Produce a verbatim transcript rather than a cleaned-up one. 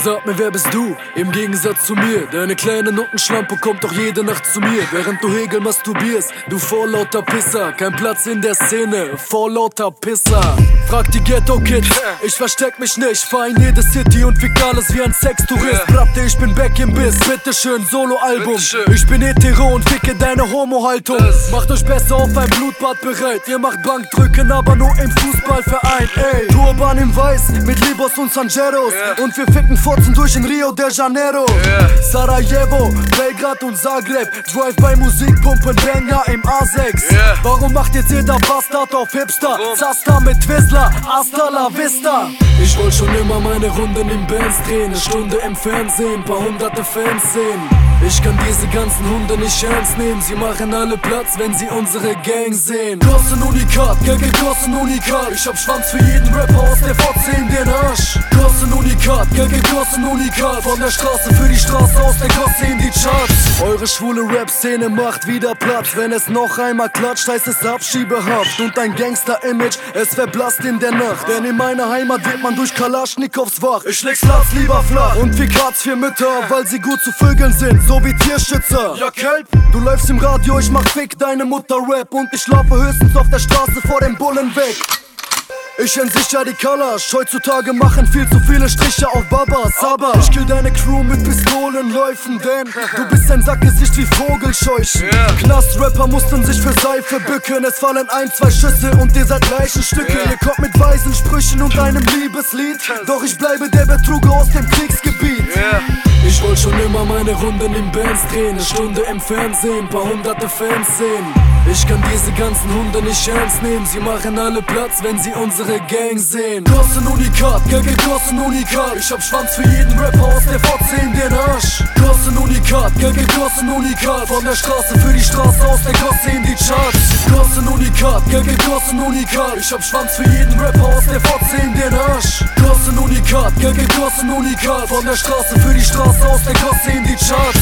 Sag mir, wer bist du? Im Gegensatz zu mir. Deine kleine Nuttenschlampe kommt doch jede Nacht zu mir, während du Hegel masturbierst. Du vorlauter Pisser, kein Platz in der Szene, vorlauter Pisser. Frag die Ghetto-Kids, ich versteck mich nicht, fahr in jede City und fick alles wie ein Sextourist. Bratte, ich bin back im Biss, bitteschön, Solo-Album. Ich bin hetero und ficke deine Homo-Haltung. Macht euch besser auf ein Blutbad bereit. Ihr macht Bankdrücken, aber nur im Fußballverein. Ey, Turban im Weiß, mit Libos und Sanjeros. Und wir ficken Fotzen durch in Rio de Janeiro. Sarajevo, Belgrad und Zagreb. Drive-by-Musik, pumpen Banger im A sechs. Warum macht jetzt jeder Bastard auf Hipster? Zaster mit Twizzler, hasta la vista. Ich wollte schon immer meine Runden in Bands drehen, eine Stunde im Fernsehen, paar hunderte Fans sehen. Ich kann diese ganzen Hunde nicht ernst nehmen, sie machen alle Platz, wenn sie unsere Gang sehen. Kosten Unikat, Gagge kosten Unikat. Ich hab Schwanz für jeden Rapper aus der V C in den Arsch. Kosten Unikat, Gagge kosten Unikat. Von der Straße für die Straße, aus der Gosse in die Charts. Eure schwule Rap-Szene macht wieder Platz. Wenn es noch einmal klatscht, heißt es Abschiebehaft. Und ein Gangster-Image, es verblasst in der Nacht. Denn in meiner Heimat wird man durch Kalaschnikows wach. Ich leg's Platz lieber flach und fick Hartz vier Mütter, weil sie gut zu Vögeln sind, so wie Tierschützer. Ja, Kelp, du läufst im Radio, ich mach Fick deine Mutter Rap. Und ich laufe höchstens auf der Straße vor den Bullen weg. Ich entsicher die Kalasch, heutzutage machen viel zu viele Striche auf Babas. Aber ich kill deine Crew mit Pistolenläufen, denn du bist ein Sackgesicht wie Vogelscheuchen. Knastrapper mussten sich für Seife bücken, es fallen ein, zwei Schüsse und ihr seid Leichenstücke. Ihr kommt mit weisen Sprüchen und einem Liebeslied, doch ich bleibe der Betrüger aus dem Kriegsgebiet. Ich wollte schon immer meine Runden in Bands drehen, eine Stunde im Fernsehen, paar hunderte Fans sehen. Ich kann diese ganzen Hunde nicht ernst nehmen, sie machen alle Platz, wenn sie unsere Gang sehen. Kosten Unikat, Gagge kosten Unikat. Ich hab Schwanz für jeden Rapper aus der V C in den Arsch. Kosten Unikat, Gagge kosten Unikat. Von der Straße für die Straße, aus der Gosse in die Charts. Kosten Unikat, Gagge kosten Unikat. Ich hab Schwanz für jeden Rapper aus der V C in den Arsch. Kosten Unikat, Gagge kosten Unikat. Von der Straße für die Straße, aus der Gosse in die Charts.